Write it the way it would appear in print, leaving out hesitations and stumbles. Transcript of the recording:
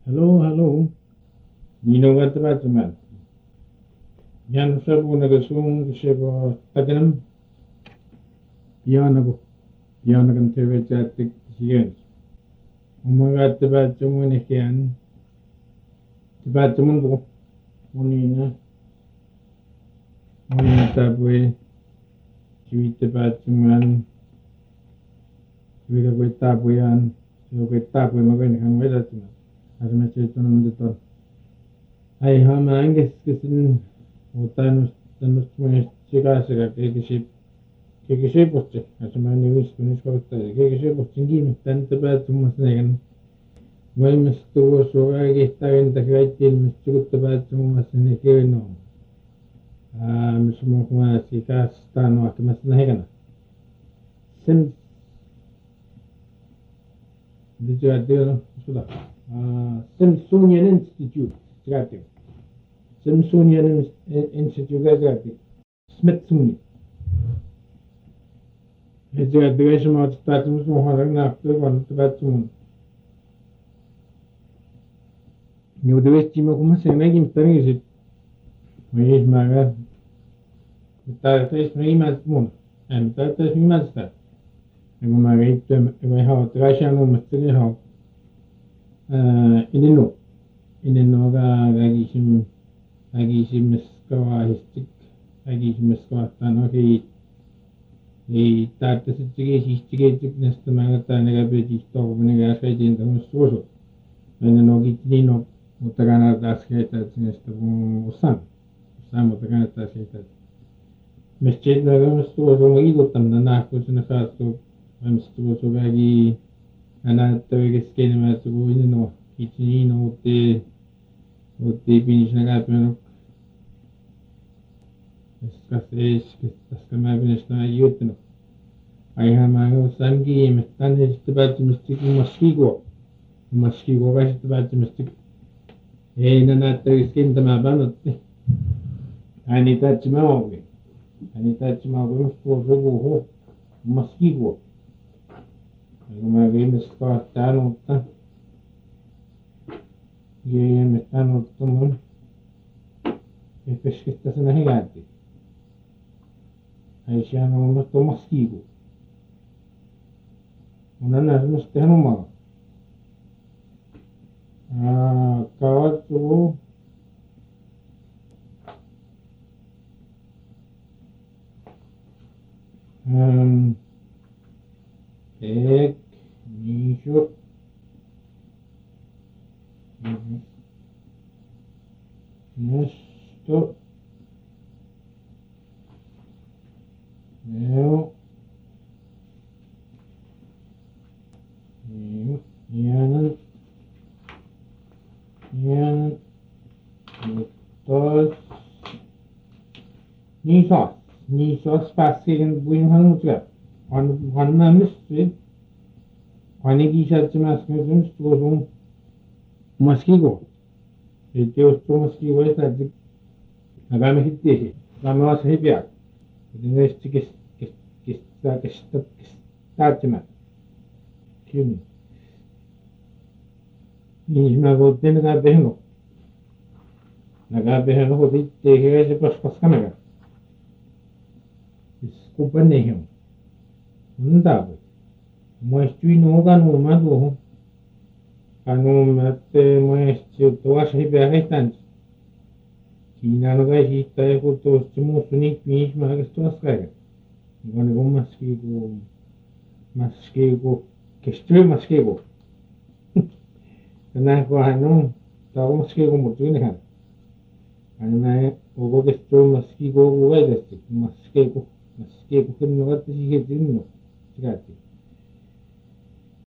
Hello, hello. Nino gat batman. Yan sa po nagasung kasi po taganam. Piano ko. Piano kan TV chatik siyan. Umaga batman ni kian. Batman ko. Munina. Munina tapoy. Siwit batman. Siwit ko tapoyan. So ko tapoy magani kan wala tuma. Asma se to naman dito. Ay hamanges kisin utanus tanus mo siga kekisip poste asma ni wis kunis ko ta kekisip poste ngi mi tan taba tumas negan mai mistu so agi sta en ta gaitin mistu taba tumas ne keno mismo kuma sikas tano akmas negan sim dijadero sudah Smithsonian Institute gratis. Smithsonian Institute gratis. Smithsonian. Jadi ada semua tempat semua orang nak tu kan tempat semua. Ni udah wes cuma kuma senang ini tadi sih. Wes maga. Kita terus mengimat semua. Kita terus mengimat semua. Aku maga itu, aku hau terasa nu mesti ni hau. Inino gagisim meskawa histik gagisim meskawa tano ki tata sitige histige tik nesta magata nega beji to nega sai din tam soso inino gitino utagana daske ta nesta usam utagana ta sai ta meschet naga mestoso magido tam na ko sina kasto mestoso gagi ana tawag skene ma tu inino kitino uti finish na ka pero escasez que estás kama finish na yutno ay hamago sangi mestan istibat maskigo ka istibat mistik na tawag skene tama banot anita chimao so maskigo me están y me están tomando es que estás en la gigante ahí ya no tomas kigo una no está no más caballo एक nicho esto veo Yanan todos ni sos passigen buin hanutga hanmamis Juaniki Sachimas Muslims to Maskigo. It was to Maskigo that the Agama hit Lamas Hipia. The next Statima. Kimi. Nismago Tenaga Behno. Naga Behno, who did take a Pascamega. It's Copenhagen. Undab. Moestui no gano madu ano mate moestu toas hibe haitan kina no ga hita e ko to sumo suni pinis ma ga sto askaga gone go maskego kestui maskego na ko ano ta go maskego mo tu ne kan ano na o go kestui maskego go ga desti maskego kin no ga tisi ke dinno tigati